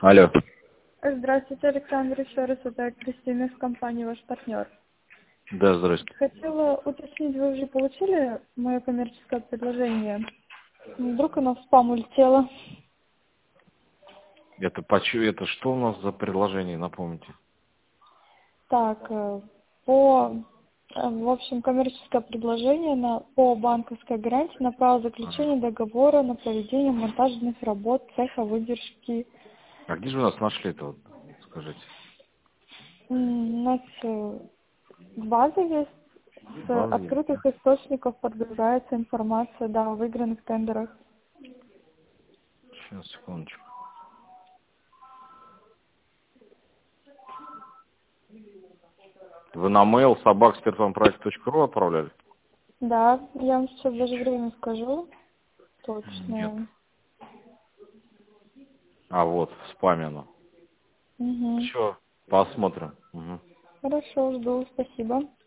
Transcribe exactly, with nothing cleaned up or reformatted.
Алло. Здравствуйте, Александр, еще раз, это Кристина из компании «Ваш партнер». Да, здравствуйте. Хотела уточнить, вы уже получили мое коммерческое предложение? Вдруг оно в спам улетело? Это, почу... это что у нас за предложение, напомните? Так, э, по, э, в общем, коммерческое предложение на, по банковской гарантии на право Ага. заключения договора на проведение монтажных работ цеха выдержки. А где же вы нас нашли это, вот, скажите? М, У нас э, база есть, с База есть, да? открытых источников подгружается информация, да, о выигранных тендерах. Сейчас, секундочку. Вы на mail собак спиртвампроект точка ру отправляли? Да, я вам сейчас даже время скажу Нет. точное. А вот, в спаме оно. Угу. Все, посмотрим. Угу. Хорошо, жду, спасибо.